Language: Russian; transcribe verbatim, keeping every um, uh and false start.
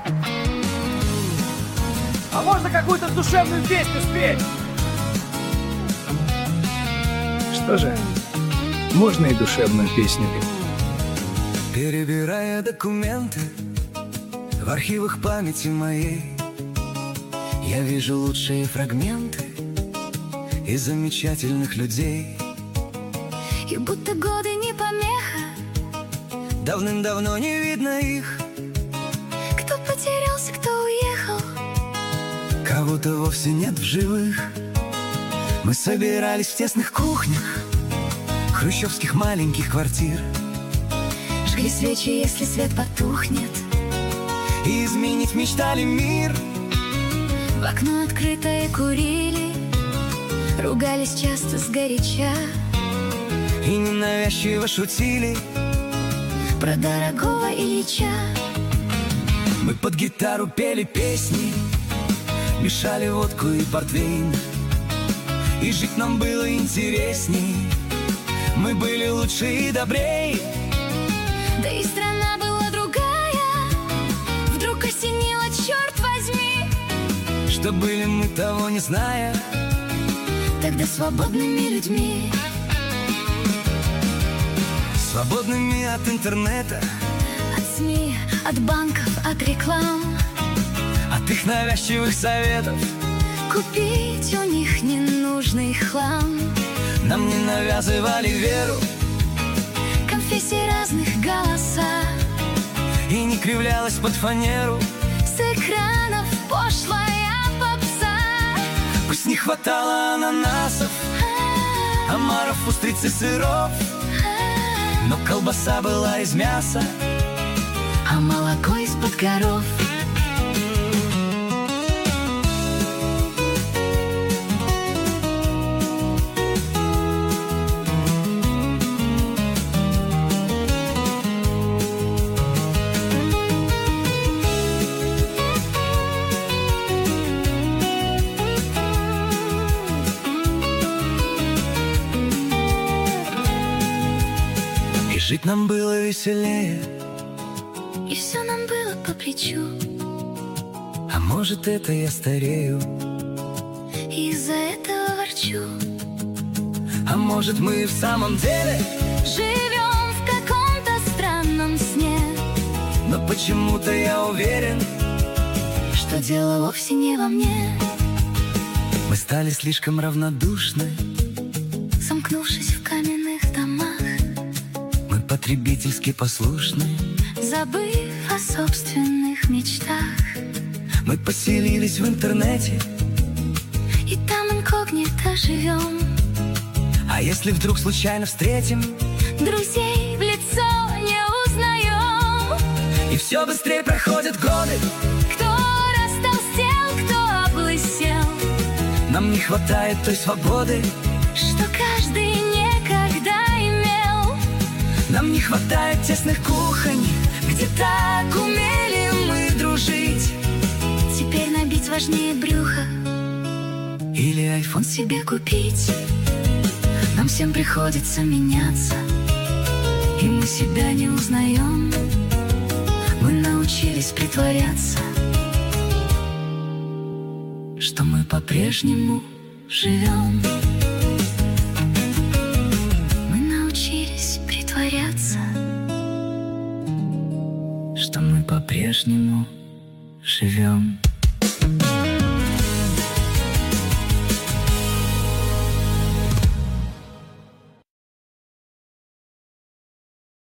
А можно какую-то душевную песню спеть? Что же, можно и душевную песню. Перебирая документы в архивах памяти моей, я вижу лучшие фрагменты и замечательных людей. И будто годы не помеха, давным-давно не видно их. кто потерялся, кто уехал, кого-то вовсе нет в живых. Мы собирались в тесных кухнях хрущевских маленьких квартир, жгли свечи, если свет потухнет, и изменить мечтали мир. в окно открытое курили, ругались часто сгоряча, И ненавязчиво шутили про дорогого Ильича. Мы под гитару пели песни, мешали водку и портвейн, и жить нам было интересней. Мы были лучше и добрей. Да и страна была другая, вдруг осенило, черт возьми, Что были мы, того не зная, тогда свободными людьми. свободными от интернета, От СМИ, от банков, от реклам, от их навязчивых советов. купить у них ненужный хлам. Нам не навязывали веру Конфессий разных голоса, и не кривлялась под фанеру. с экранов пошлая попса. Пусть не хватало ананасов, омаров, устриц и сыров, но колбаса была из мяса, А молоко из-под коров. и жить нам было веселее. И все нам было по плечу, А может, это я старею, и из-за этого ворчу. а может, мы в самом деле, Живем в каком-то странном сне, но почему-то я уверен, что дело вовсе не во мне. мы стали слишком равнодушны. Сомкнувшись в каменных домах, Мы потребительски послушны. забыв о собственных мечтах, Мы поселились в интернете, и там инкогнито живем. а если вдруг случайно встретим, Друзей в лицо не узнаем. и все быстрее проходят годы, Кто растолстел, кто облысел, нам не хватает той свободы, что каждый никогда имел. нам не хватает тесных кухонь, где так умели мы дружить. Теперь набить важнее брюха, Или айфон себе купить. Нам всем приходится меняться, и мы себя не узнаем. мы научились притворяться, Что мы по-прежнему живем. Мы научились притворяться, что мы по-прежнему живем.